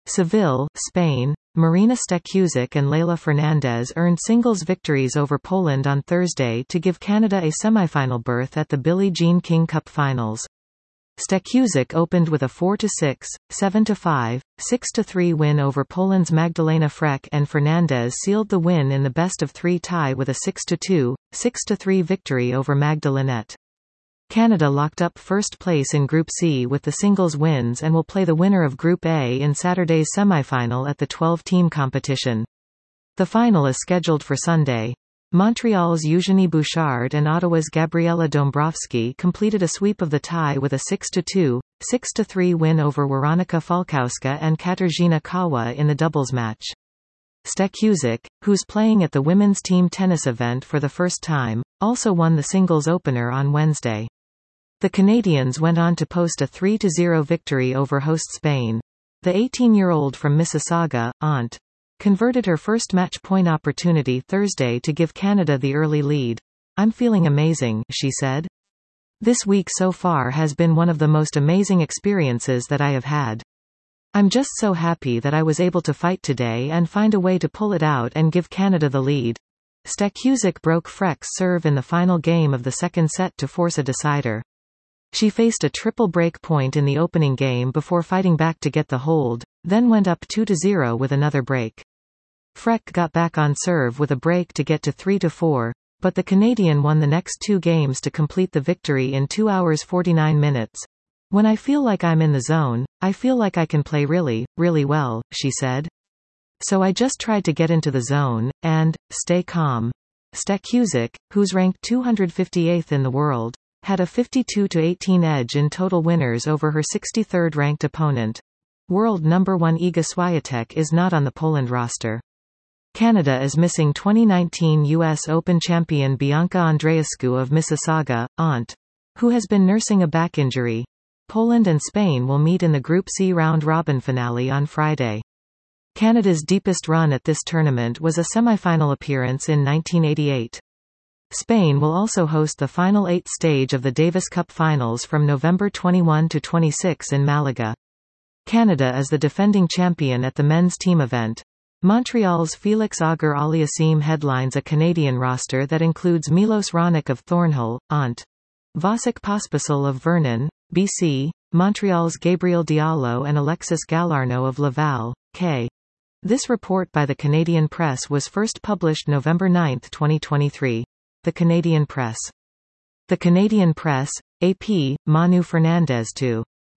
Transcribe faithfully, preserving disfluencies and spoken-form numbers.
Seville, Spain. Marina Stekusic and Leylah Fernandez earned singles victories over Poland on Thursday to give Canada a semifinal berth at the Billie Jean King Cup Finals. Stekusic opened with a four to six, seven to five, six to three win over Poland's Magdalena Frech, and Fernandez sealed the win in the best-of-three tie with a six to two, six to three victory over Magdalenette. Canada locked up first place in Group C with the singles wins and will play the winner of Group A in Saturday's semifinal at the twelve-team competition. The final is scheduled for Sunday. Montreal's Eugénie Bouchard and Ottawa's Gabriela Dombrovski completed a sweep of the tie with a six to two, six to three win over Weronika Falkowska and Katarzyna Kawa in the doubles match. Stekusic, who's playing at the women's team tennis event for the first time, also won the singles opener on Wednesday. The Canadians went on to post a three to zero victory over host Spain. The eighteen-year-old from Mississauga, Aunt, converted her first match point opportunity Thursday to give Canada the early lead. "I'm feeling amazing," she said. "This week so far has been one of the most amazing experiences that I have had. I'm just so happy that I was able to fight today and find a way to pull it out and give Canada the lead." Stekusic broke Frech's serve in the final game of the second set to force a decider. She faced a triple break point in the opening game before fighting back to get the hold, then went up two to zero with another break. Frech got back on serve with a break to get to three to four, but the Canadian won the next two games to complete the victory in two hours forty-nine minutes. "When I feel like I'm in the zone, I feel like I can play really, really well," she said. "So I just tried to get into the zone, and stay calm." Stekusic, who's ranked two hundred fifty-eighth in the world, had a fifty-two to eighteen edge in total winners over her sixty-third ranked opponent. World number one Iga Swiatek is not on the Poland roster. Canada is missing twenty nineteen U S Open champion Bianca Andreescu of Mississauga, Aunt, who has been nursing a back injury. Poland and Spain will meet in the Group C round-robin finale on Friday. Canada's deepest run at this tournament was a semifinal appearance in nineteen eighty-eight. Spain will also host the final eight stage of the Davis Cup Finals from November twenty-first to twenty-sixth in Malaga. Canada is the defending champion at the men's team event. Montreal's Felix Auger-Aliassime headlines a Canadian roster that includes Milos Raonic of Thornhill, Aunt, Vasek Pospisil of Vernon, B C, Montreal's Gabriel Diallo and Alexis Galarneau of Laval, K. This report by the Canadian Press was first published November ninth twenty twenty-three. The Canadian Press. The Canadian Press, A P, Manu Fernandez to